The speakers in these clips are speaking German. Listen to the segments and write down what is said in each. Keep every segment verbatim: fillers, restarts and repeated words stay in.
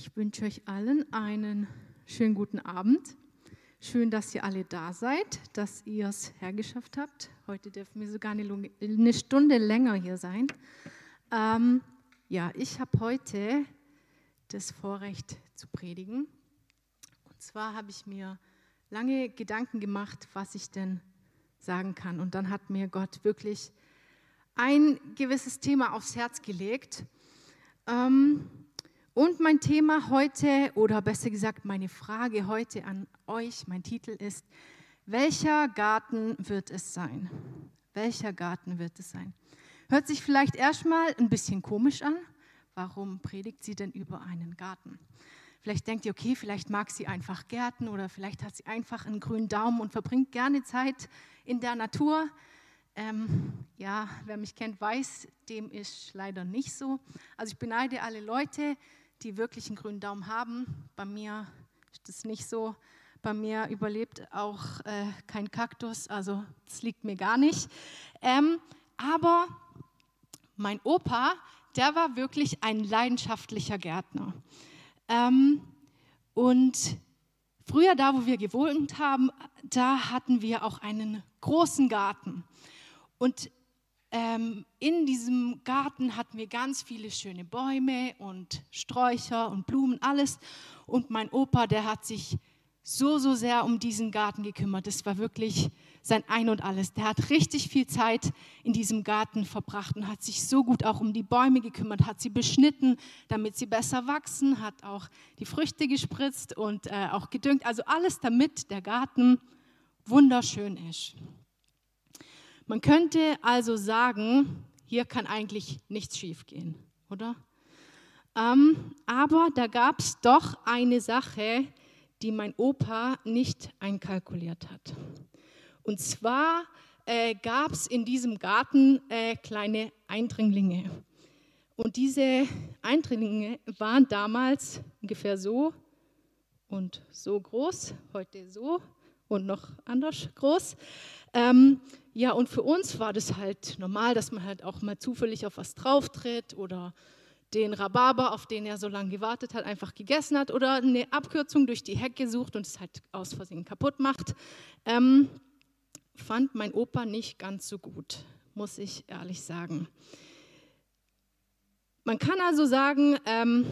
Ich wünsche euch allen einen schönen guten Abend. Schön, dass ihr alle da seid, dass ihr es hergeschafft habt. Heute dürfen wir sogar eine, eine Stunde länger hier sein. Ähm, ja, ich habe heute das Vorrecht zu predigen. Und zwar habe ich mir lange Gedanken gemacht, was ich denn sagen kann. Und dann hat mir Gott wirklich ein gewisses Thema aufs Herz gelegt. Ähm, und mein Thema heute, oder besser gesagt meine Frage heute an euch, mein Titel ist: Welcher Garten wird es sein? Welcher Garten wird es sein? Hört sich vielleicht erstmal ein bisschen komisch an. Warum predigt sie denn über einen Garten? Vielleicht denkt ihr, okay, vielleicht mag sie einfach Gärten oder vielleicht hat sie einfach einen grünen Daumen und verbringt gerne Zeit in der Natur. Ähm, ja, wer mich kennt, weiß, dem ist leider nicht so. Also ich beneide alle Leute, die wirklich einen grünen Daumen haben. Bei mir ist das nicht so. Bei mir überlebt auch äh, kein Kaktus, also das liegt mir gar nicht. Ähm, aber mein Opa, der war wirklich ein leidenschaftlicher Gärtner. Ähm, und früher, da wo wir gewohnt haben, da hatten wir auch einen großen Garten. Und ähm, in diesem Garten hatten wir ganz viele schöne Bäume und Sträucher und Blumen, alles. Und mein Opa, der hat sich so, so sehr um diesen Garten gekümmert. Das war wirklich sein Ein und Alles. Der hat richtig viel Zeit in diesem Garten verbracht und hat sich so gut auch um die Bäume gekümmert, hat sie beschnitten, damit sie besser wachsen, hat auch die Früchte gespritzt und äh, auch gedüngt. Also alles, damit der Garten wunderschön ist. Man könnte also sagen, hier kann eigentlich nichts schiefgehen, oder? Ähm, aber da gab es doch eine Sache, die mein Opa nicht einkalkuliert hat. Und zwar äh, gab es in diesem Garten äh, kleine Eindringlinge. Und diese Eindringlinge waren damals ungefähr so und so groß, heute so und noch anders groß. Ähm, ja, und für uns war das halt normal, dass man halt auch mal zufällig auf was drauftritt oder den Rhabarber, auf den er so lange gewartet hat, einfach gegessen hat oder eine Abkürzung durch die Hecke sucht und es halt aus Versehen kaputt macht. Ähm, fand mein Opa nicht ganz so gut, muss ich ehrlich sagen. Man kann also sagen, ähm,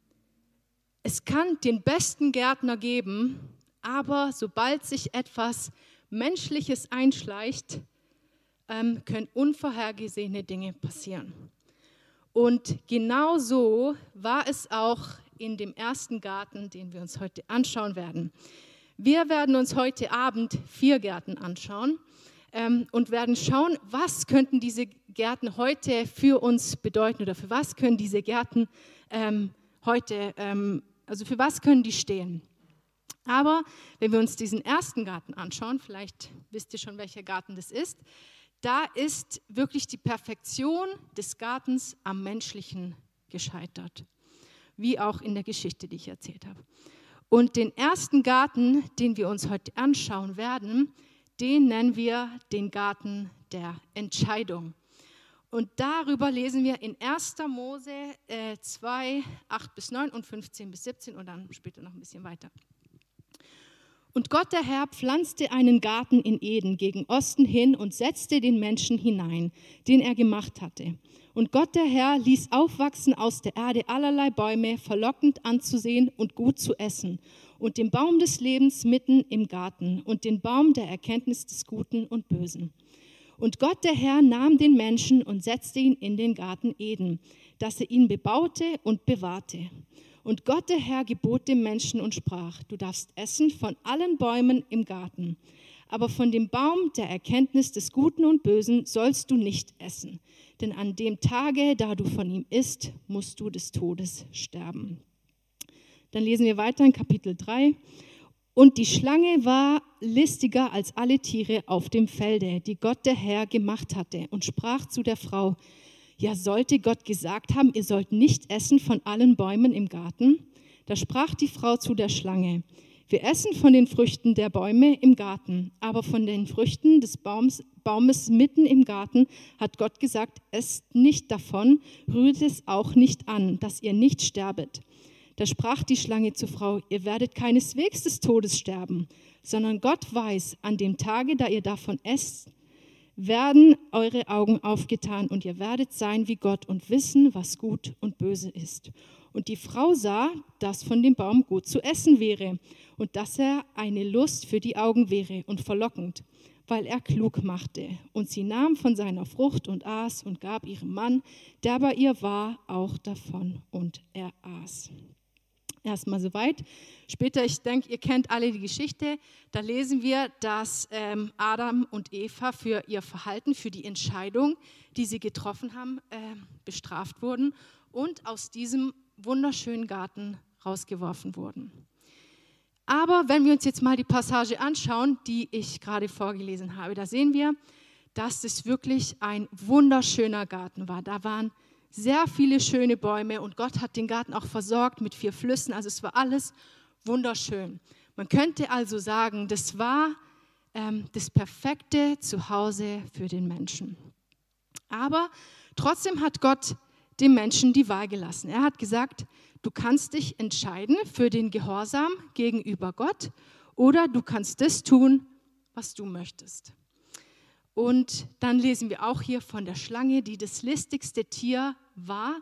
es kann den besten Gärtner geben, aber sobald sich etwas Menschliches einschleicht, ähm, können unvorhergesehene Dinge passieren. Und genau so war es auch in dem ersten Garten, den wir uns heute anschauen werden. Wir werden uns heute Abend vier Gärten anschauen ähm, und werden schauen, was könnten diese Gärten heute für uns bedeuten oder für was können diese Gärten ähm, heute, ähm, also für was können die stehen. Aber wenn wir uns diesen ersten Garten anschauen, vielleicht wisst ihr schon, welcher Garten das ist, da ist wirklich die Perfektion des Gartens am Menschlichen gescheitert, wie auch in der Geschichte, die ich erzählt habe. Und den ersten Garten, den wir uns heute anschauen werden, den nennen wir den Garten der Entscheidung. Und darüber lesen wir in erster Mose äh, zwei, acht bis neun und fünfzehn bis siebzehn und dann später noch ein bisschen weiter. Und Gott der Herr pflanzte einen Garten in Eden gegen Osten hin und setzte den Menschen hinein, den er gemacht hatte. Und Gott der Herr ließ aufwachsen aus der Erde allerlei Bäume, verlockend anzusehen und gut zu essen, und den Baum des Lebens mitten im Garten und den Baum der Erkenntnis des Guten und Bösen. Und Gott der Herr nahm den Menschen und setzte ihn in den Garten Eden, dass er ihn bebaute und bewahrte. Und Gott der Herr gebot dem Menschen und sprach: Du darfst essen von allen Bäumen im Garten, aber von dem Baum der Erkenntnis des Guten und Bösen sollst du nicht essen, denn an dem Tage, da du von ihm isst, musst du des Todes sterben. Dann lesen wir weiter in Kapitel drei. Und die Schlange war listiger als alle Tiere auf dem Felde, die Gott der Herr gemacht hatte, und sprach zu der Frau: Ja, sollte Gott gesagt haben, ihr sollt nicht essen von allen Bäumen im Garten? Da sprach die Frau zu der Schlange: Wir essen von den Früchten der Bäume im Garten, aber von den Früchten des Baums, Baumes mitten im Garten hat Gott gesagt, esst nicht davon, rührt es auch nicht an, dass ihr nicht sterbet. Da sprach die Schlange zur Frau: Ihr werdet keineswegs des Todes sterben, sondern Gott weiß, an dem Tage, da ihr davon esst, werden eure Augen aufgetan und ihr werdet sein wie Gott und wissen, was gut und böse ist. Und die Frau sah, dass von dem Baum gut zu essen wäre und dass er eine Lust für die Augen wäre und verlockend, weil er klug machte. Und sie nahm von seiner Frucht und aß und gab ihrem Mann, der bei ihr war, auch davon und er aß. Erstmal soweit. Später, ich denke, ihr kennt alle die Geschichte, da lesen wir, dass ähm, Adam und Eva für ihr Verhalten, für die Entscheidung, die sie getroffen haben, äh, bestraft wurden und aus diesem wunderschönen Garten rausgeworfen wurden. Aber wenn wir uns jetzt mal die Passage anschauen, die ich gerade vorgelesen habe, da sehen wir, dass es wirklich ein wunderschöner Garten war. Da waren sehr viele schöne Bäume und Gott hat den Garten auch versorgt mit vier Flüssen. Also es war alles wunderschön. Man könnte also sagen, das war ähm, das perfekte Zuhause für den Menschen. Aber trotzdem hat Gott dem Menschen die Wahl gelassen. Er hat gesagt, du kannst dich entscheiden für den Gehorsam gegenüber Gott oder du kannst das tun, was du möchtest. Und dann lesen wir auch hier von der Schlange, die das listigste Tier war.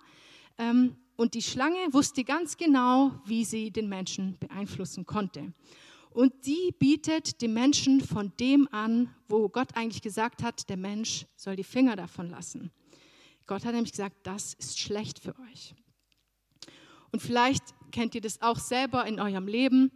Und die Schlange wusste ganz genau, wie sie den Menschen beeinflussen konnte. Und die bietet dem Menschen von dem an, wo Gott eigentlich gesagt hat, der Mensch soll die Finger davon lassen. Gott hat nämlich gesagt, das ist schlecht für euch. Und vielleicht kennt ihr das auch selber in eurem Leben,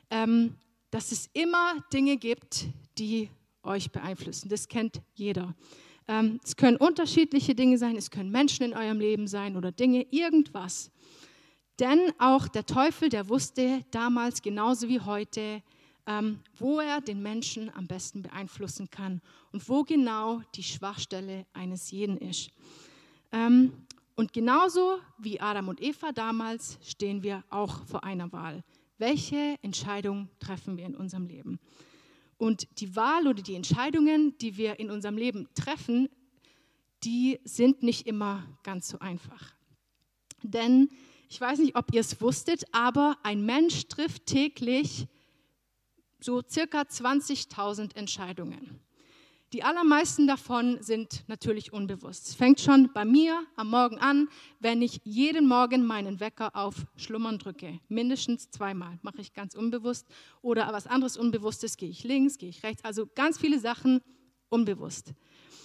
dass es immer Dinge gibt, die euch beeinflussen. Das kennt jeder. Ähm, es können unterschiedliche Dinge sein, es können Menschen in eurem Leben sein oder Dinge, irgendwas. Denn auch der Teufel, der wusste damals genauso wie heute, ähm, wo er den Menschen am besten beeinflussen kann und wo genau die Schwachstelle eines jeden ist. Ähm, und genauso wie Adam und Eva damals stehen wir auch vor einer Wahl. Welche Entscheidung treffen wir in unserem Leben? Und die Wahl oder die Entscheidungen, die wir in unserem Leben treffen, die sind nicht immer ganz so einfach. Denn ich weiß nicht, ob ihr es wusstet, aber ein Mensch trifft täglich so circa zwanzigtausend Entscheidungen. Die allermeisten davon sind natürlich unbewusst. Es fängt schon bei mir am Morgen an, wenn ich jeden Morgen meinen Wecker auf Schlummern drücke. Mindestens zweimal mache ich ganz unbewusst. Oder was anderes Unbewusstes, gehe ich links, gehe ich rechts. Also ganz viele Sachen unbewusst.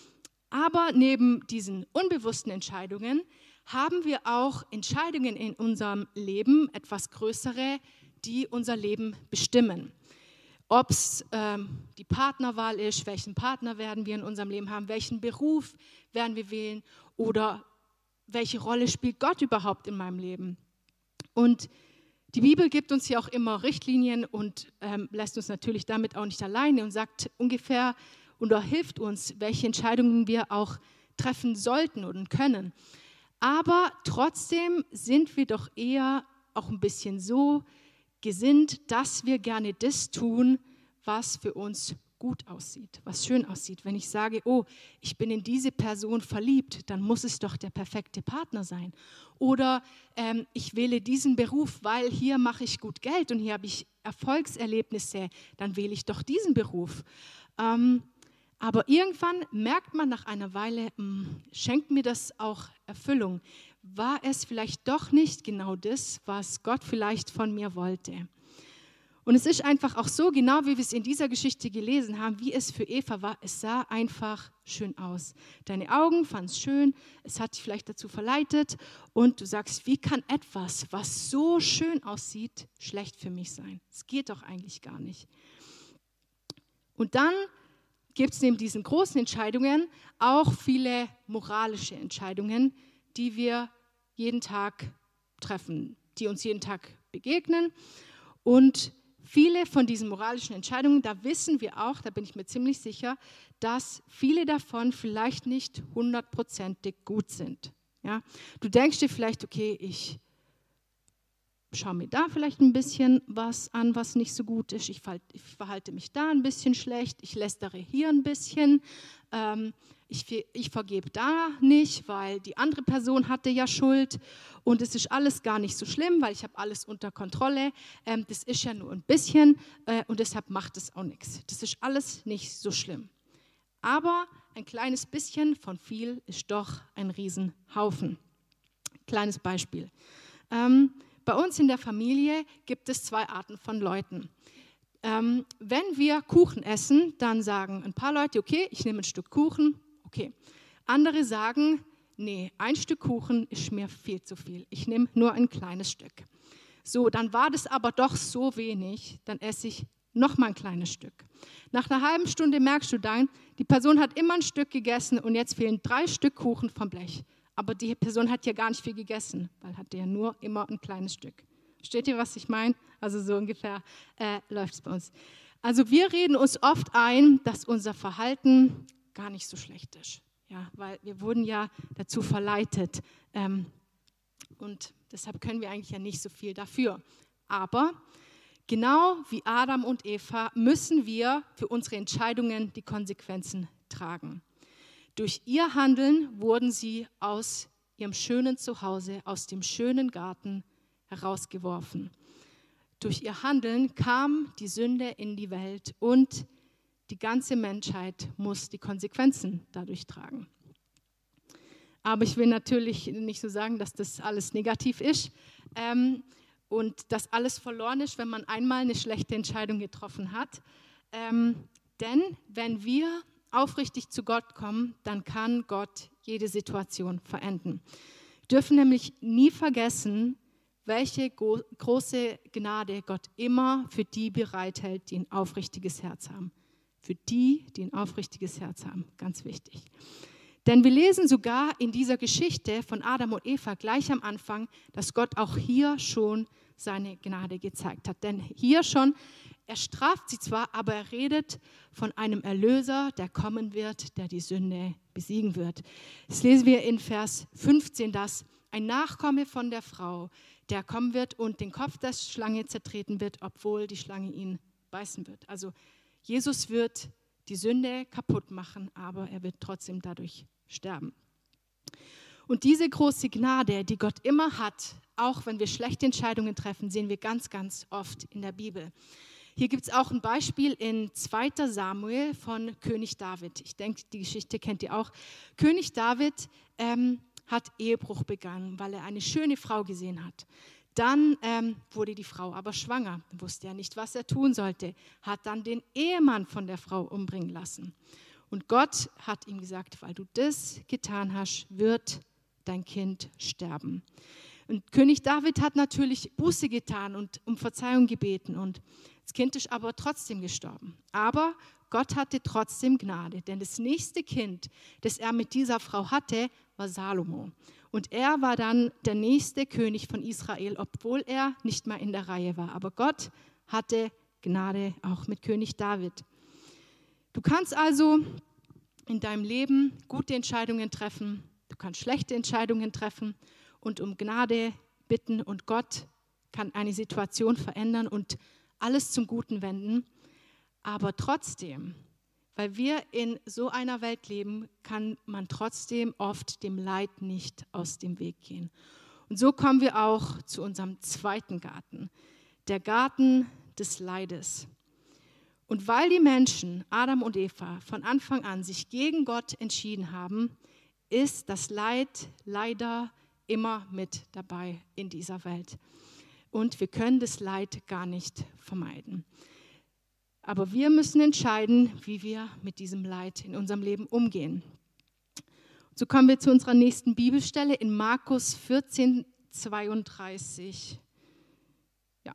Aber neben diesen unbewussten Entscheidungen haben wir auch Entscheidungen in unserem Leben, etwas größere, die unser Leben bestimmen. Ob es ähm, die Partnerwahl ist, welchen Partner werden wir in unserem Leben haben, welchen Beruf werden wir wählen oder welche Rolle spielt Gott überhaupt in meinem Leben. Und die Bibel gibt uns ja auch immer Richtlinien und ähm, lässt uns natürlich damit auch nicht alleine und sagt ungefähr oder hilft uns, welche Entscheidungen wir auch treffen sollten und können. Aber trotzdem sind wir doch eher auch ein bisschen so gesinnt, dass wir gerne das tun, was für uns gut aussieht, was schön aussieht. Wenn ich sage, oh, ich bin in diese Person verliebt, dann muss es doch der perfekte Partner sein. Oder ähm, ich wähle diesen Beruf, weil hier mache ich gut Geld und hier habe ich Erfolgserlebnisse, dann wähle ich doch diesen Beruf. Ähm, aber irgendwann merkt man nach einer Weile, mh, schenkt mir das auch Erfüllung? War es vielleicht doch nicht genau das, was Gott vielleicht von mir wollte? Und es ist einfach auch so, genau wie wir es in dieser Geschichte gelesen haben, wie es für Eva war, es sah einfach schön aus. Deine Augen fanden es schön, es hat dich vielleicht dazu verleitet und du sagst, wie kann etwas, was so schön aussieht, schlecht für mich sein? Es geht doch eigentlich gar nicht. Und dann gibt es neben diesen großen Entscheidungen auch viele moralische Entscheidungen, die wir jeden Tag treffen, die uns jeden Tag begegnen. Und viele von diesen moralischen Entscheidungen, da wissen wir auch, da bin ich mir ziemlich sicher, dass viele davon vielleicht nicht hundertprozentig gut sind. Ja? Du denkst dir vielleicht, okay, ich schaue mir da vielleicht ein bisschen was an, was nicht so gut ist. Ich, fall, ich verhalte mich da ein bisschen schlecht. Ich lästere hier ein bisschen. Ähm, ich, ich vergebe da nicht, weil die andere Person hatte ja Schuld. Und es ist alles gar nicht so schlimm, weil ich habe alles unter Kontrolle. Ähm, das ist ja nur ein bisschen äh, und deshalb macht es auch nichts. Das ist alles nicht so schlimm. Aber ein kleines bisschen von viel ist doch ein Riesenhaufen. Kleines Beispiel. Ähm, Bei uns in der Familie gibt es zwei Arten von Leuten. Ähm, wenn wir Kuchen essen, dann sagen ein paar Leute, okay, ich nehme ein Stück Kuchen, okay. Andere sagen, nee, ein Stück Kuchen ist mir viel zu viel. Ich nehme nur ein kleines Stück. So, dann war das aber doch so wenig, dann esse ich noch mal ein kleines Stück. Nach einer halben Stunde merkst du dann, die Person hat immer ein Stück gegessen und jetzt fehlen drei Stück Kuchen vom Blech. Aber die Person hat ja gar nicht viel gegessen, weil hatte ja nur immer ein kleines Stück. Versteht ihr, was ich meine? Also so ungefähr äh, läuft es bei uns. Also wir reden uns oft ein, dass unser Verhalten gar nicht so schlecht ist. Ja, weil wir wurden ja dazu verleitet. Ähm, und deshalb können wir eigentlich ja nicht so viel dafür. Aber genau wie Adam und Eva müssen wir für unsere Entscheidungen die Konsequenzen tragen. Durch ihr Handeln wurden sie aus ihrem schönen Zuhause, aus dem schönen Garten herausgeworfen. Durch ihr Handeln kam die Sünde in die Welt und die ganze Menschheit muss die Konsequenzen dadurch tragen. Aber ich will natürlich nicht so sagen, dass das alles negativ ist ähm, und dass alles verloren ist, wenn man einmal eine schlechte Entscheidung getroffen hat. Ähm, denn wenn wir aufrichtig zu Gott kommen, dann kann Gott jede Situation verändern. Wir dürfen nämlich nie vergessen, welche go- große Gnade Gott immer für die bereithält, die ein aufrichtiges Herz haben. Für die, die ein aufrichtiges Herz haben, ganz wichtig. Denn wir lesen sogar in dieser Geschichte von Adam und Eva gleich am Anfang, dass Gott auch hier schon seine Gnade gezeigt hat. Denn hier schon, er straft sie zwar, aber er redet von einem Erlöser, der kommen wird, der die Sünde besiegen wird. Das lesen wir in Vers fünfzehn, dass ein Nachkomme von der Frau, der kommen wird und den Kopf der Schlange zertreten wird, obwohl die Schlange ihn beißen wird. Also Jesus wird die Sünde kaputt machen, aber er wird trotzdem dadurch sterben. Und diese große Gnade, die Gott immer hat, auch wenn wir schlechte Entscheidungen treffen, sehen wir ganz, ganz oft in der Bibel. Hier gibt es auch ein Beispiel in zweiter Samuel von König David. Ich denke, die Geschichte kennt ihr auch. König David ähm, hat Ehebruch begangen, weil er eine schöne Frau gesehen hat. Dann ähm, wurde die Frau aber schwanger, wusste er nicht, was er tun sollte, hat dann den Ehemann von der Frau umbringen lassen. Und Gott hat ihm gesagt, weil du das getan hast, wird dein Kind sterben. Und König David hat natürlich Buße getan und um Verzeihung gebeten und das Kind ist aber trotzdem gestorben. Aber Gott hatte trotzdem Gnade, denn das nächste Kind, das er mit dieser Frau hatte, war Salomo. Und er war dann der nächste König von Israel, obwohl er nicht mal in der Reihe war. Aber Gott hatte Gnade auch mit König David. Du kannst also in deinem Leben gute Entscheidungen treffen, du kannst schlechte Entscheidungen treffen und um Gnade bitten und Gott kann eine Situation verändern und alles zum Guten wenden. Aber trotzdem, weil wir in so einer Welt leben, kann man trotzdem oft dem Leid nicht aus dem Weg gehen. Und so kommen wir auch zu unserem zweiten Garten, der Garten des Leides. Und weil die Menschen, Adam und Eva, von Anfang an sich gegen Gott entschieden haben, ist das Leid leider immer mit dabei in dieser Welt. Und wir können das Leid gar nicht vermeiden. Aber wir müssen entscheiden, wie wir mit diesem Leid in unserem Leben umgehen. So kommen wir zu unserer nächsten Bibelstelle in Markus vierzehn, zweiunddreißig. Ja.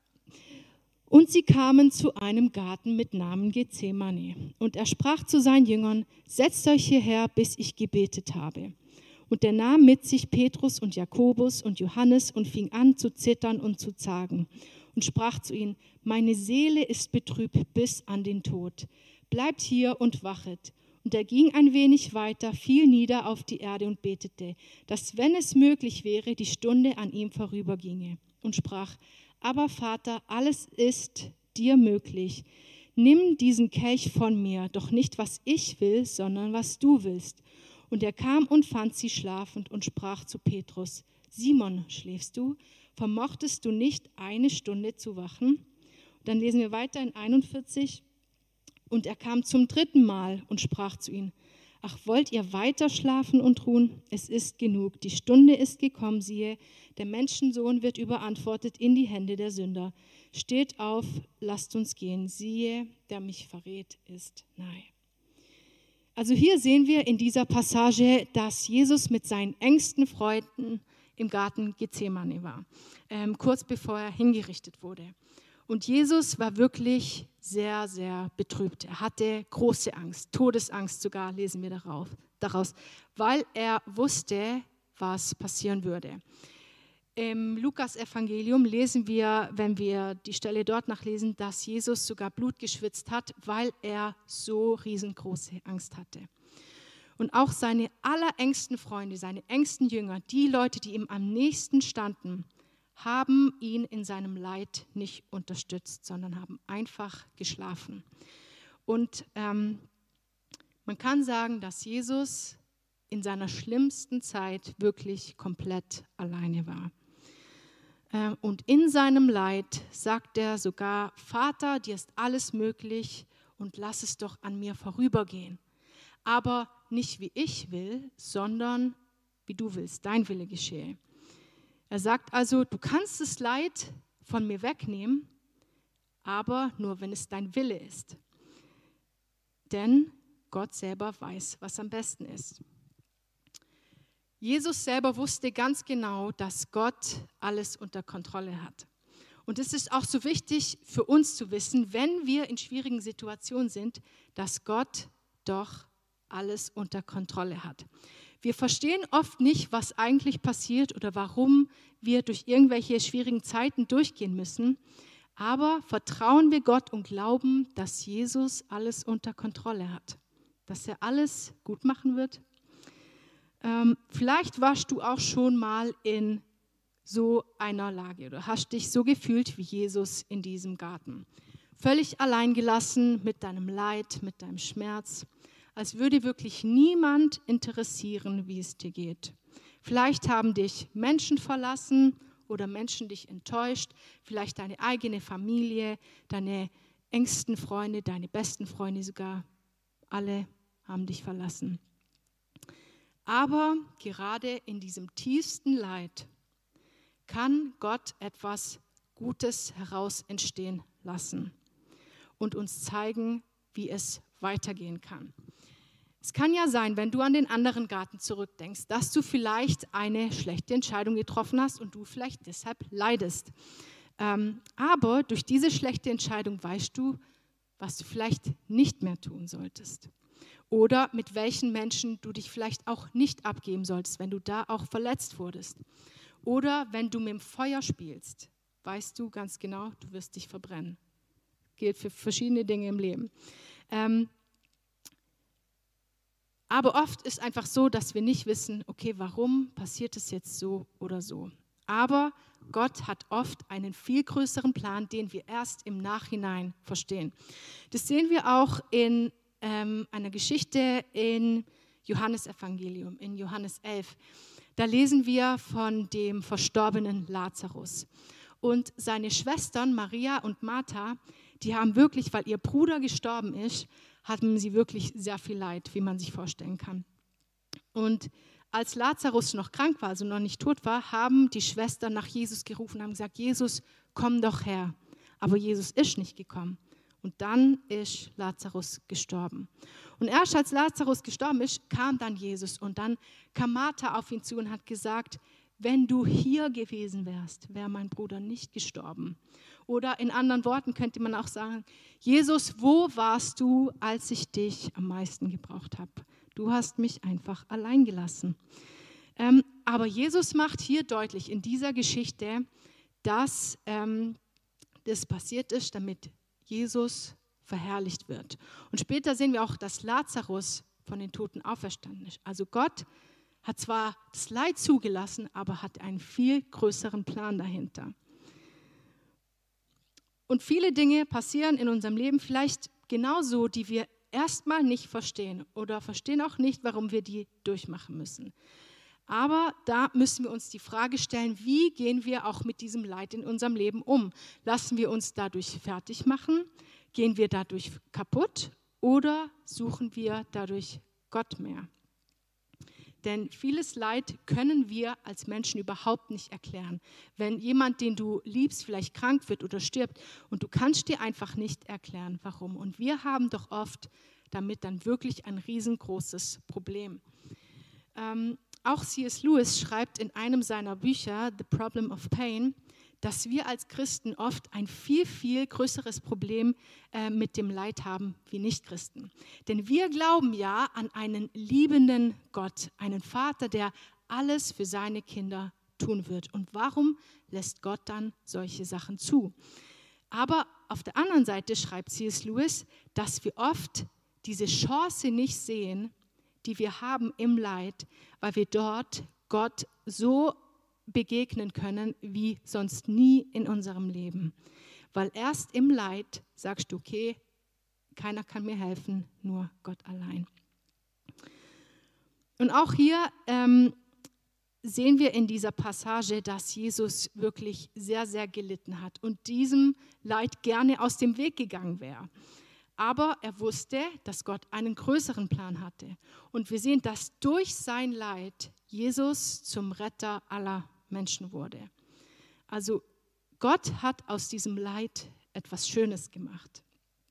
Und sie kamen zu einem Garten mit Namen Gethsemane. Und er sprach zu seinen Jüngern, setzt euch hierher, bis ich gebetet habe. Und er nahm mit sich Petrus und Jakobus und Johannes und fing an zu zittern und zu zagen und sprach zu ihnen, meine Seele ist betrübt bis an den Tod. Bleibt hier und wachet. Und er ging ein wenig weiter, fiel nieder auf die Erde und betete, dass, wenn es möglich wäre, die Stunde an ihm vorüberginge. Und sprach, aber Vater, alles ist dir möglich. Nimm diesen Kelch von mir, doch nicht, was ich will, sondern was du willst. Und er kam und fand sie schlafend und sprach zu Petrus, Simon, schläfst du? Vermochtest du nicht, eine Stunde zu wachen? Dann lesen wir weiter in einundvierzig. Und er kam zum dritten Mal und sprach zu ihnen, ach, wollt ihr weiter schlafen und ruhen? Es ist genug, die Stunde ist gekommen, siehe, der Menschensohn wird überantwortet in die Hände der Sünder. Steht auf, lasst uns gehen, siehe, der mich verrät, ist nahe. Also hier sehen wir in dieser Passage, dass Jesus mit seinen engsten Freunden im Garten Gethsemane war, ähm, kurz bevor er hingerichtet wurde. Und Jesus war wirklich sehr, sehr betrübt. Er hatte große Angst, Todesangst sogar, lesen wir darauf, daraus, weil er wusste, was passieren würde. Im Lukas-Evangelium lesen wir, wenn wir die Stelle dort nachlesen, dass Jesus sogar Blut geschwitzt hat, weil er so riesengroße Angst hatte. Und auch seine allerengsten Freunde, seine engsten Jünger, die Leute, die ihm am nächsten standen, haben ihn in seinem Leid nicht unterstützt, sondern haben einfach geschlafen. Und ähm, man kann sagen, dass Jesus in seiner schlimmsten Zeit wirklich komplett alleine war. Ähm, und in seinem Leid sagt er sogar, Vater, dir ist alles möglich und lass es doch an mir vorübergehen. Aber nicht wie ich will, sondern wie du willst, dein Wille geschehe. Er sagt also, du kannst das Leid von mir wegnehmen, aber nur, wenn es dein Wille ist. Denn Gott selber weiß, was am besten ist. Jesus selber wusste ganz genau, dass Gott alles unter Kontrolle hat. Und es ist auch so wichtig für uns zu wissen, wenn wir in schwierigen Situationen sind, dass Gott doch alles unter Kontrolle hat. Wir verstehen oft nicht, was eigentlich passiert oder warum wir durch irgendwelche schwierigen Zeiten durchgehen müssen. Aber vertrauen wir Gott und glauben, dass Jesus alles unter Kontrolle hat, dass er alles gut machen wird. Ähm, vielleicht warst du auch schon mal in so einer Lage oder hast dich so gefühlt wie Jesus in diesem Garten. Völlig alleingelassen mit deinem Leid, mit deinem Schmerz. Als würde wirklich niemand interessieren, wie es dir geht. Vielleicht haben dich Menschen verlassen oder Menschen dich enttäuscht, vielleicht deine eigene Familie, deine engsten Freunde, deine besten Freunde sogar. Alle haben dich verlassen. Aber gerade in diesem tiefsten Leid kann Gott etwas Gutes heraus entstehen lassen und uns zeigen, wie es weitergehen kann. Es kann ja sein, wenn du an den anderen Garten zurückdenkst, dass du vielleicht eine schlechte Entscheidung getroffen hast und du vielleicht deshalb leidest. Ähm, aber durch diese schlechte Entscheidung weißt du, was du vielleicht nicht mehr tun solltest. Oder mit welchen Menschen du dich vielleicht auch nicht abgeben solltest, wenn du da auch verletzt wurdest. Oder wenn du mit dem Feuer spielst, weißt du ganz genau, du wirst dich verbrennen. Gilt für verschiedene Dinge im Leben. Ähm, Aber oft ist einfach so, dass wir nicht wissen, okay, warum passiert es jetzt so oder so. Aber Gott hat oft einen viel größeren Plan, den wir erst im Nachhinein verstehen. Das sehen wir auch in ähm, einer Geschichte in Johannesevangelium, in Johannes elf. Da lesen wir von dem verstorbenen Lazarus. Und seine Schwestern Maria und Martha, die haben wirklich, weil ihr Bruder gestorben ist, hatten sie wirklich sehr viel Leid, wie man sich vorstellen kann. Und als Lazarus noch krank war, also noch nicht tot war, haben die Schwestern nach Jesus gerufen und haben gesagt, Jesus, komm doch her. Aber Jesus ist nicht gekommen. Und dann ist Lazarus gestorben. Und erst als Lazarus gestorben ist, kam dann Jesus. Und dann kam Martha auf ihn zu und hat gesagt, wenn du hier gewesen wärst, wäre mein Bruder nicht gestorben. Oder in anderen Worten könnte man auch sagen, Jesus, wo warst du, als ich dich am meisten gebraucht habe? Du hast mich einfach allein gelassen. Ähm, aber Jesus macht hier deutlich in dieser Geschichte, dass ähm, das passiert ist, damit Jesus verherrlicht wird. Und später sehen wir auch, dass Lazarus von den Toten auferstanden ist. Also Gott hat zwar das Leid zugelassen, aber hat einen viel größeren Plan dahinter. Und viele Dinge passieren in unserem Leben vielleicht genauso, die wir erstmal nicht verstehen oder verstehen auch nicht, warum wir die durchmachen müssen. Aber da müssen wir uns die Frage stellen, wie gehen wir auch mit diesem Leid in unserem Leben um? Lassen wir uns dadurch fertig machen? Gehen wir dadurch kaputt oder suchen wir dadurch Gott mehr? Denn vieles Leid können wir als Menschen überhaupt nicht erklären. Wenn jemand, den du liebst, vielleicht krank wird oder stirbt und du kannst dir einfach nicht erklären, warum. Und wir haben doch oft damit dann wirklich ein riesengroßes Problem. Ähm, auch C S Lewis schreibt in einem seiner Bücher, The Problem of Pain, dass wir als Christen oft ein viel, viel größeres Problem äh, mit dem Leid haben wie Nichtchristen. Denn wir glauben ja an einen liebenden Gott, einen Vater, der alles für seine Kinder tun wird. Und warum lässt Gott dann solche Sachen zu? Aber auf der anderen Seite schreibt C S Lewis, dass wir oft diese Chance nicht sehen, die wir haben im Leid, weil wir dort Gott so begegnen können wie sonst nie in unserem Leben. Weil erst im Leid sagst du, okay, keiner kann mir helfen, nur Gott allein. Und auch hier ähm, sehen wir in dieser Passage, dass Jesus wirklich sehr, sehr gelitten hat und diesem Leid gerne aus dem Weg gegangen wäre. Aber er wusste, dass Gott einen größeren Plan hatte. Und wir sehen, dass durch sein Leid Jesus zum Retter aller Menschen wurde. Also Gott hat aus diesem Leid etwas Schönes gemacht.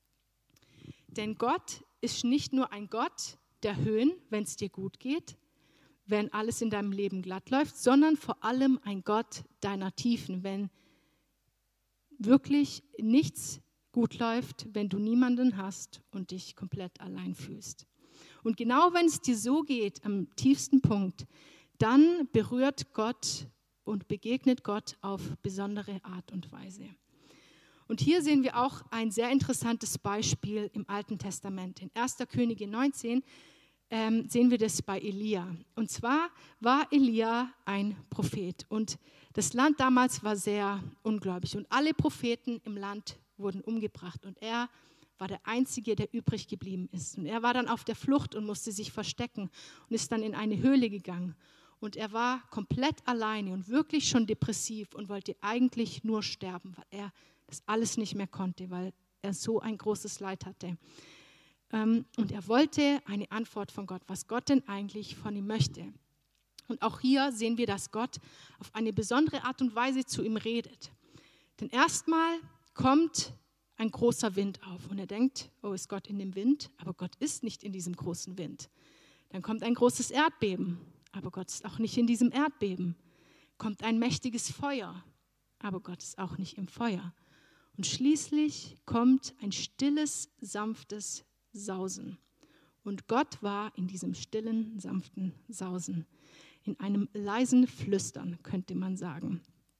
Denn Gott ist nicht nur ein Gott der Höhen, wenn es dir gut geht, wenn alles in deinem Leben glatt läuft, sondern vor allem ein Gott deiner Tiefen, wenn wirklich nichts gut läuft, wenn du niemanden hast und dich komplett allein fühlst. Und genau wenn es dir so geht, am tiefsten Punkt, dann berührt Gott und begegnet Gott auf besondere Art und Weise. Und hier sehen wir auch ein sehr interessantes Beispiel im Alten Testament. In erster Könige neunzehn ähm, sehen wir das bei Elia. Und zwar war Elia ein Prophet. Und das Land damals war sehr ungläubig. Und alle Propheten im Land wurden umgebracht. Und er war der Einzige, der übrig geblieben ist. Und er war dann auf der Flucht und musste sich verstecken und ist dann in eine Höhle gegangen. Und er war komplett alleine und wirklich schon depressiv und wollte eigentlich nur sterben, weil er das alles nicht mehr konnte, weil er so ein großes Leid hatte. Und er wollte eine Antwort von Gott, was Gott denn eigentlich von ihm möchte. Und auch hier sehen wir, dass Gott auf eine besondere Art und Weise zu ihm redet. Denn erstmal kommt ein großer Wind auf und er denkt, oh, ist Gott in dem Wind? Aber Gott ist nicht in diesem großen Wind. Dann kommt ein großes Erdbeben. Aber Gott ist auch nicht in diesem Erdbeben. Kommt ein mächtiges Feuer, aber Gott ist auch nicht im Feuer. Und schließlich kommt ein stilles, sanftes Sausen. Und Gott war in diesem stillen, sanften Sausen, in einem leisen Flüstern, könnte man sagen.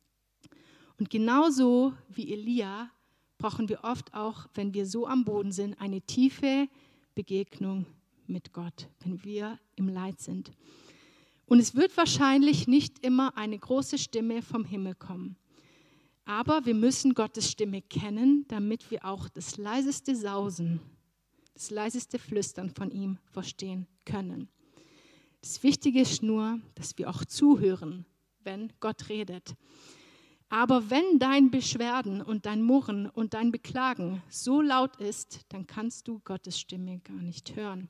Und genauso wie Elia brauchen wir oft auch, wenn wir so am Boden sind, eine tiefe Begegnung mit Gott, wenn wir im Leid sind. Und es wird wahrscheinlich nicht immer eine große Stimme vom Himmel kommen. Aber wir müssen Gottes Stimme kennen, damit wir auch das leiseste Sausen, das leiseste Flüstern von ihm verstehen können. Das Wichtige ist nur, dass wir auch zuhören, wenn Gott redet. Aber wenn dein Beschwerden und dein Murren und dein Beklagen so laut ist, dann kannst du Gottes Stimme gar nicht hören.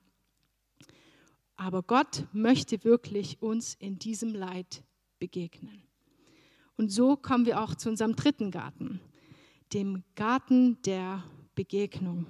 Aber Gott möchte wirklich uns in diesem Leid begegnen. Und so kommen wir auch zu unserem dritten Garten, dem Garten der Begegnung.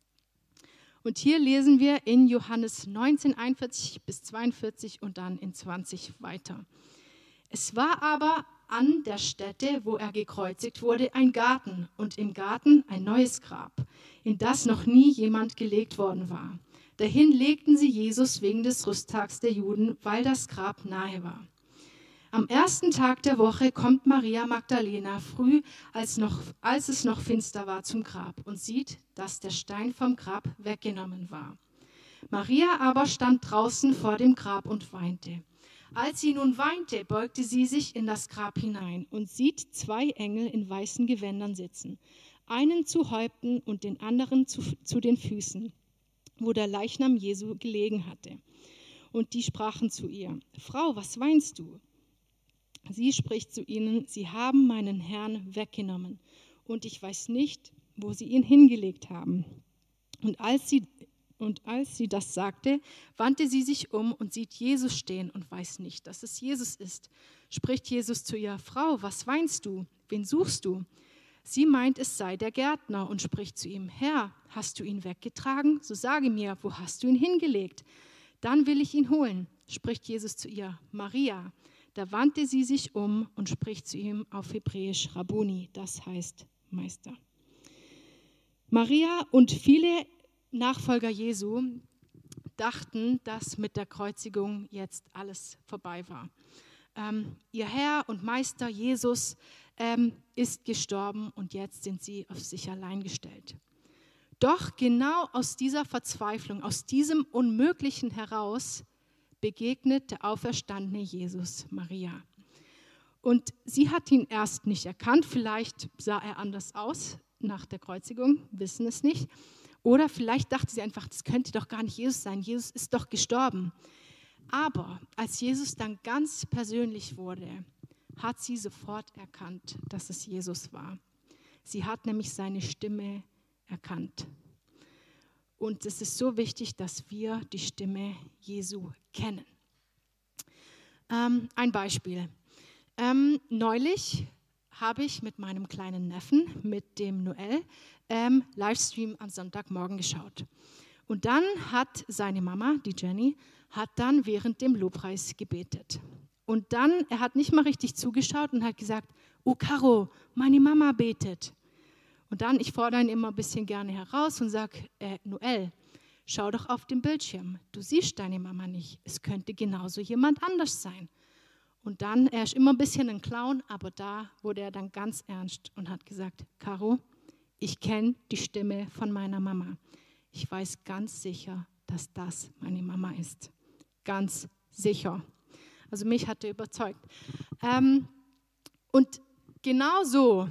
Und hier lesen wir in Johannes neunzehn, einundvierzig bis zweiundvierzig und dann in zwanzig weiter. Es war aber an der Stätte, wo er gekreuzigt wurde, ein Garten und im Garten ein neues Grab, in das noch nie jemand gelegt worden war. Dahin legten sie Jesus wegen des Rüsttags der Juden, weil das Grab nahe war. Am ersten Tag der Woche kommt Maria Magdalena früh, als, noch, als es noch finster war, zum Grab und sieht, dass der Stein vom Grab weggenommen war. Maria aber stand draußen vor dem Grab und weinte. Als sie nun weinte, beugte sie sich in das Grab hinein und sieht zwei Engel in weißen Gewändern sitzen, einen zu Häupten und den anderen zu, zu den Füßen, wo der Leichnam Jesu gelegen hatte. Und die sprachen zu ihr: Frau, was weinst du? Sie spricht zu ihnen: Sie haben meinen Herrn weggenommen, und ich weiß nicht, wo sie ihn hingelegt haben. Und als sie Und als sie das sagte, wandte sie sich um und sieht Jesus stehen und weiß nicht, dass es Jesus ist. Spricht Jesus zu ihr: Frau, was weinst du? Wen suchst du? Sie meint, es sei der Gärtner und spricht zu ihm: Herr, hast du ihn weggetragen? So sage mir, wo hast du ihn hingelegt? Dann will ich ihn holen. Spricht Jesus zu ihr: Maria. Da wandte sie sich um und spricht zu ihm auf Hebräisch Rabbuni, das heißt Meister. Maria und viele Nachfolger Jesu dachten, dass mit der Kreuzigung jetzt alles vorbei war. Ähm, ihr Herr und Meister Jesus ähm, ist gestorben und jetzt sind sie auf sich allein gestellt. Doch genau aus dieser Verzweiflung, aus diesem Unmöglichen heraus begegnet der auferstandene Jesus Maria. Und sie hat ihn erst nicht erkannt, vielleicht sah er anders aus nach der Kreuzigung, wissen es nicht. Oder vielleicht dachte sie einfach, das könnte doch gar nicht Jesus sein, Jesus ist doch gestorben. Aber als Jesus dann ganz persönlich wurde, hat sie sofort erkannt, dass es Jesus war. Sie hat nämlich seine Stimme erkannt. Und es ist so wichtig, dass wir die Stimme Jesu kennen. Ähm, ein Beispiel. Ähm, neulich habe ich mit meinem kleinen Neffen, mit dem Noel, ähm, Livestream am Sonntagmorgen geschaut. Und dann hat seine Mama, die Jenny, hat dann während dem Lobpreis gebetet. Und dann, er hat nicht mal richtig zugeschaut und hat gesagt: Oh Caro, meine Mama betet. Und dann, ich fordere ihn immer ein bisschen gerne heraus und sage: äh, Noel, schau doch auf den Bildschirm. Du siehst deine Mama nicht. Es könnte genauso jemand anders sein. Und dann, er ist immer ein bisschen ein Clown, aber da wurde er dann ganz ernst und hat gesagt: Caro, ich kenne die Stimme von meiner Mama. Ich weiß ganz sicher, dass das meine Mama ist. Ganz sicher. Also mich hat er überzeugt. Ähm, und genau so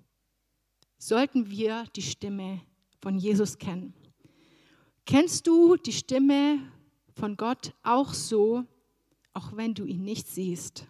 sollten wir die Stimme von Jesus kennen. Kennst du die Stimme von Gott auch so, auch wenn du ihn nicht siehst?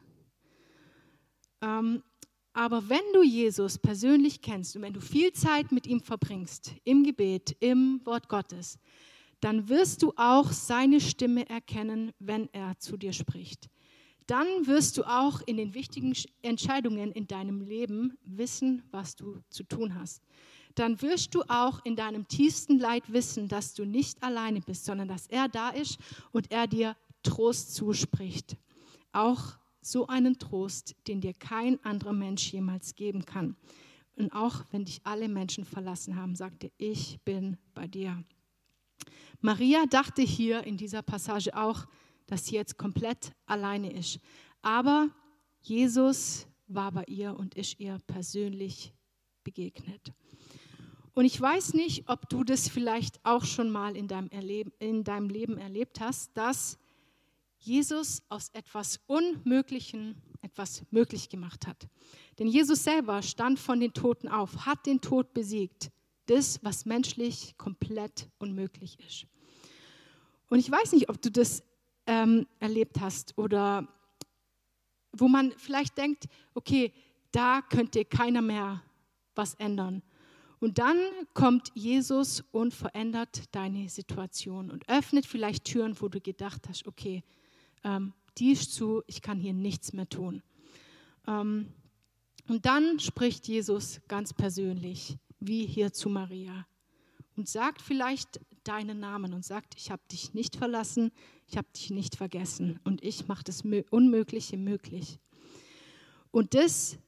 Ähm, aber wenn du Jesus persönlich kennst und wenn du viel Zeit mit ihm verbringst, im Gebet, im Wort Gottes, dann wirst du auch seine Stimme erkennen, wenn er zu dir spricht. Dann wirst du auch in den wichtigen Entscheidungen in deinem Leben wissen, was du zu tun hast. Dann wirst du auch in deinem tiefsten Leid wissen, dass du nicht alleine bist, sondern dass er da ist und er dir Trost zuspricht. Auch so einen Trost, den dir kein anderer Mensch jemals geben kann. Und auch wenn dich alle Menschen verlassen haben, sagte: Ich bin bei dir. Maria dachte hier in dieser Passage auch, dass sie jetzt komplett alleine ist. Aber Jesus war bei ihr und ist ihr persönlich begegnet. Und ich weiß nicht, ob du das vielleicht auch schon mal in deinem, Erleben, in deinem Leben erlebt hast, dass Jesus aus etwas Unmöglichen etwas möglich gemacht hat. Denn Jesus selber stand von den Toten auf, hat den Tod besiegt. Das, was menschlich komplett unmöglich ist. Und ich weiß nicht, ob du das ähm, erlebt hast oder wo man vielleicht denkt, okay, da könnte keiner mehr was ändern. Und dann kommt Jesus und verändert deine Situation und öffnet vielleicht Türen, wo du gedacht hast, okay, ähm, die ist zu, ich kann hier nichts mehr tun. Ähm, und dann spricht Jesus ganz persönlich, wie hier zu Maria, und sagt vielleicht deinen Namen und sagt: Ich habe dich nicht verlassen, ich habe dich nicht vergessen und ich mache das Unmögliche möglich. Und das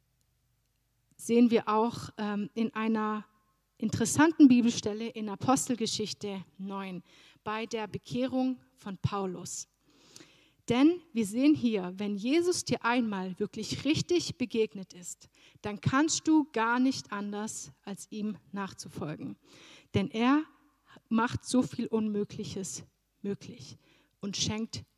sehen wir auch ähm, in einer interessanten Bibelstelle in Apostelgeschichte neun, bei der Bekehrung von Paulus. Denn wir sehen hier, wenn Jesus dir einmal wirklich richtig begegnet ist, dann kannst du gar nicht anders, als ihm nachzufolgen. Denn er macht so viel Unmögliches möglich und schenkt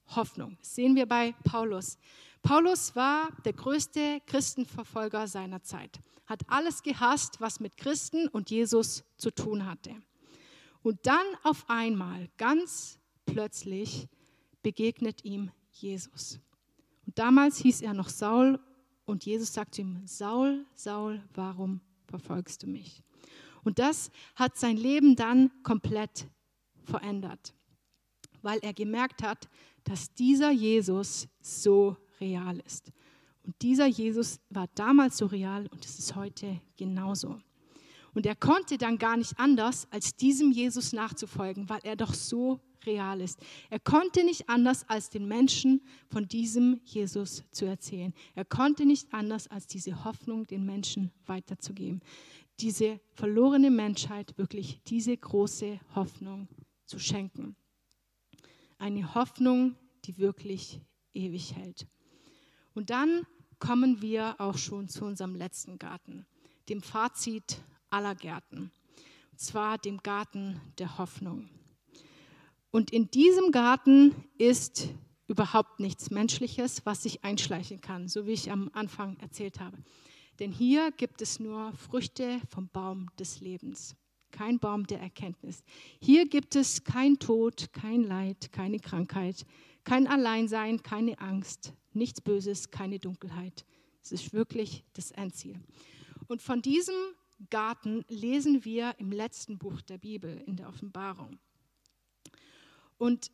Hoffnung. Das sehen wir bei Paulus. Paulus war der größte Christenverfolger seiner Zeit, hat alles gehasst, was mit Christen und Jesus zu tun hatte. Und dann auf einmal, ganz plötzlich, begegnet ihm Jesus. Und damals hieß er noch Saul und Jesus sagt zu ihm, Saul, Saul, warum verfolgst du mich? Und das hat sein Leben dann komplett verändert, weil er gemerkt hat, dass dieser Jesus so real ist. Und dieser Jesus war damals so real und es ist heute genauso. Und er konnte dann gar nicht anders, als diesem Jesus nachzufolgen, weil er doch so real ist. Er konnte nicht anders, als den Menschen von diesem Jesus zu erzählen. Er konnte nicht anders, als diese Hoffnung den Menschen weiterzugeben. Diese verlorene Menschheit wirklich diese große Hoffnung zu schenken. Eine Hoffnung, die wirklich ewig hält. Und dann kommen wir auch schon zu unserem letzten Garten, dem Fazit aller Gärten, und zwar dem Garten der Hoffnung. Und in diesem Garten ist überhaupt nichts Menschliches, was sich einschleichen kann, so wie ich am Anfang erzählt habe. Denn hier gibt es nur Früchte vom Baum des Lebens, kein Baum der Erkenntnis. Hier gibt es kein Tod, kein Leid, keine Krankheit, kein Alleinsein, keine Angst, nichts Böses, keine Dunkelheit. Es ist wirklich das Endziel. Und von diesem Garten lesen wir im letzten Buch der Bibel, in der Offenbarung. Und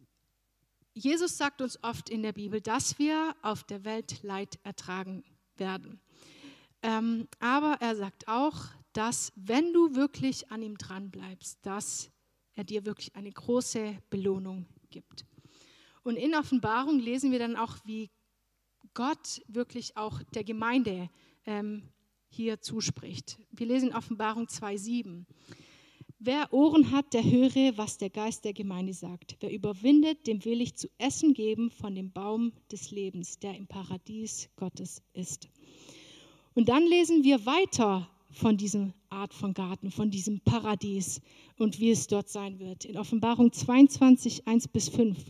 Jesus sagt uns oft in der Bibel, dass wir auf der Welt Leid ertragen werden. Ähm, aber er sagt auch, dass wenn du wirklich an ihm dran bleibst, dass er dir wirklich eine große Belohnung gibt. Und in Offenbarung lesen wir dann auch, wie Gott wirklich auch der Gemeinde ähm, hier zuspricht. Wir lesen in Offenbarung zwei sieben. Wer Ohren hat, der höre, was der Geist der Gemeinde sagt. Wer überwindet, dem will ich zu essen geben von dem Baum des Lebens, der im Paradies Gottes ist. Und dann lesen wir weiter von dieser Art von Garten, von diesem Paradies und wie es dort sein wird. In Offenbarung zweiundzwanzig, eins bis fünf.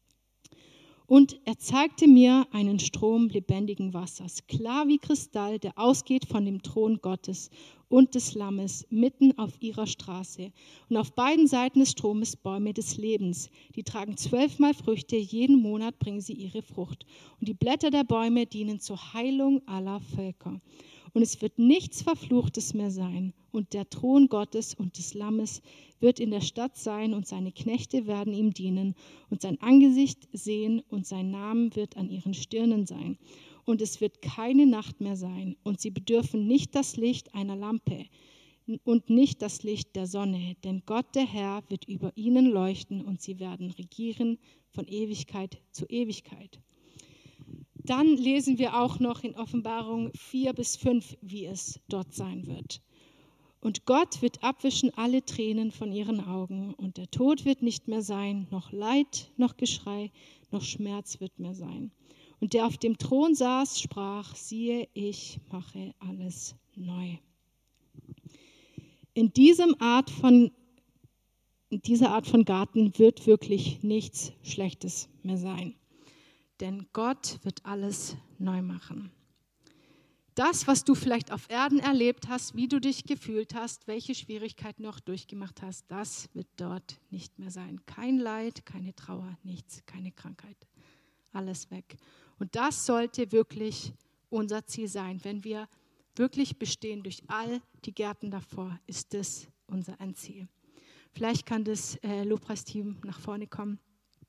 Und er zeigte mir einen Strom lebendigen Wassers, klar wie Kristall, der ausgeht von dem Thron Gottes und des Lammes mitten auf ihrer Straße. Und auf beiden Seiten des Stromes Bäume des Lebens. Die tragen zwölfmal Früchte, jeden Monat bringen sie ihre Frucht. Und die Blätter der Bäume dienen zur Heilung aller Völker. Und es wird nichts Verfluchtes mehr sein. Und der Thron Gottes und des Lammes wird in der Stadt sein und seine Knechte werden ihm dienen und sein Angesicht sehen und sein Name wird an ihren Stirnen sein. Und es wird keine Nacht mehr sein und sie bedürfen nicht das Licht einer Lampe und nicht das Licht der Sonne, denn Gott, der Herr, wird über ihnen leuchten und sie werden regieren von Ewigkeit zu Ewigkeit. Dann lesen wir auch noch in Offenbarung vier bis fünf, wie es dort sein wird. Und Gott wird abwischen alle Tränen von ihren Augen und der Tod wird nicht mehr sein, noch Leid, noch Geschrei, noch Schmerz wird mehr sein. Und der auf dem Thron saß, sprach, siehe, ich mache alles neu. In diesem Art von, in dieser Art von Garten wird wirklich nichts Schlechtes mehr sein. Denn Gott wird alles neu machen. Das, was du vielleicht auf Erden erlebt hast, wie du dich gefühlt hast, welche Schwierigkeiten du auch durchgemacht hast, das wird dort nicht mehr sein. Kein Leid, keine Trauer, nichts, keine Krankheit. Alles weg. Und das sollte wirklich unser Ziel sein. Wenn wir wirklich bestehen durch all die Gärten davor, ist das unser Endziel. Vielleicht kann das äh, Lobpreisteam nach vorne kommen.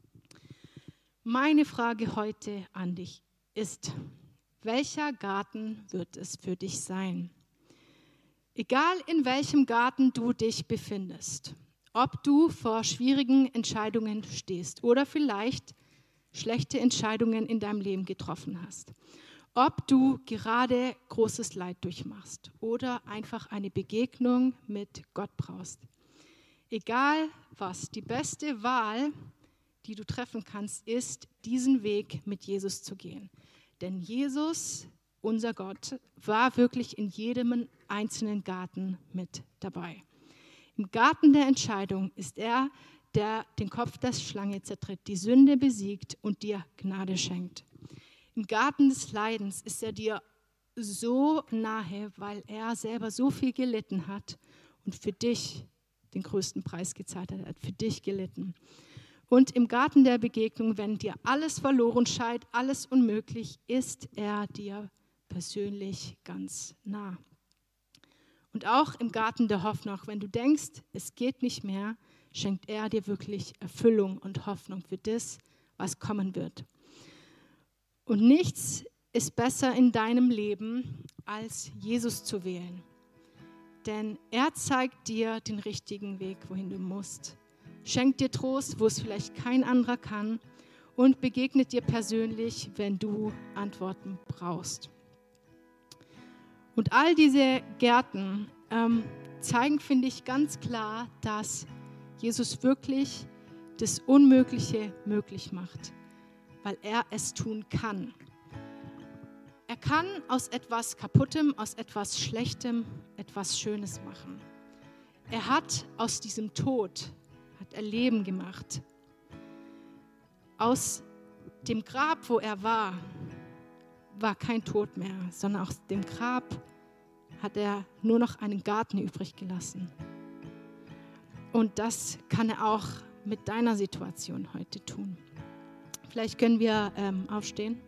Meine Frage heute an dich ist, welcher Garten wird es für dich sein? Egal in welchem Garten du dich befindest, ob du vor schwierigen Entscheidungen stehst oder vielleicht schlechte Entscheidungen in deinem Leben getroffen hast, ob du gerade großes Leid durchmachst oder einfach eine Begegnung mit Gott brauchst. Egal was, die beste Wahl, die du treffen kannst, ist, diesen Weg mit Jesus zu gehen. Denn Jesus, unser Gott, war wirklich in jedem einzelnen Garten mit dabei. Im Garten der Entscheidung ist er der den Kopf der Schlange zertritt, die Sünde besiegt und dir Gnade schenkt. Im Garten des Leidens ist er dir so nahe, weil er selber so viel gelitten hat und für dich den größten Preis gezahlt hat. Er hat für dich gelitten. Und im Garten der Begegnung, wenn dir alles verloren scheint, alles unmöglich, ist er dir persönlich ganz nah. Und auch im Garten der Hoffnung, wenn du denkst, es geht nicht mehr, schenkt er dir wirklich Erfüllung und Hoffnung für das, was kommen wird. Und nichts ist besser in deinem Leben, als Jesus zu wählen. Denn er zeigt dir den richtigen Weg, wohin du musst. Schenkt dir Trost, wo es vielleicht kein anderer kann, und begegnet dir persönlich, wenn du Antworten brauchst. Und all diese Gärten ähm, zeigen, finde ich, ganz klar, dass Jesus wirklich das Unmögliche möglich macht, weil er es tun kann. Er kann aus etwas Kaputtem, aus etwas Schlechtem etwas Schönes machen. Er hat aus diesem Tod, hat er Leben gemacht. Aus dem Grab, wo er war, war kein Tod mehr, sondern aus dem Grab hat er nur noch einen Garten übrig gelassen. Und das kann er auch mit deiner Situation heute tun. Vielleicht können wir ähm, aufstehen.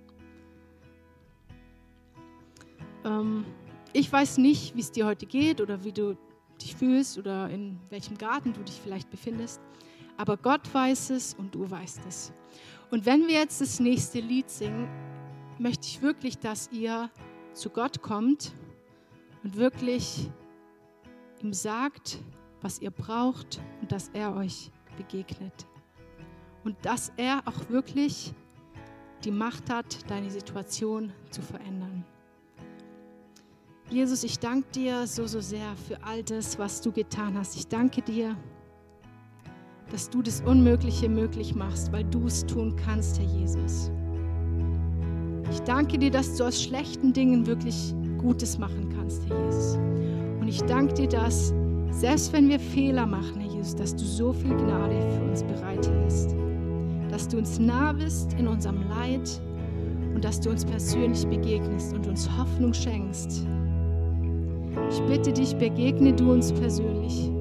Ähm, ich weiß nicht, wie es dir heute geht oder wie du dich fühlst oder in welchem Garten du dich vielleicht befindest, aber Gott weiß es und du weißt es. Und wenn wir jetzt das nächste Lied singen, möchte ich wirklich, dass ihr zu Gott kommt und wirklich ihm sagt, was ihr braucht und dass er euch begegnet. Und dass er auch wirklich die Macht hat, deine Situation zu verändern. Jesus, ich danke dir so, so sehr für all das, was du getan hast. Ich danke dir, dass du das Unmögliche möglich machst, weil du es tun kannst, Herr Jesus. Ich danke dir, dass du aus schlechten Dingen wirklich Gutes machen kannst, Herr Jesus. Und ich danke dir, dass, selbst wenn wir Fehler machen, Herr Jesus, dass du so viel Gnade für uns bereithältst. Dass du uns nah bist in unserem Leid und dass du uns persönlich begegnest und uns Hoffnung schenkst. Ich bitte dich, begegne du uns persönlich.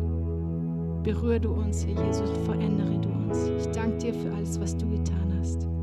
Berühre du uns, Herr Jesus, verändere du uns. Ich danke dir für alles, was du getan hast.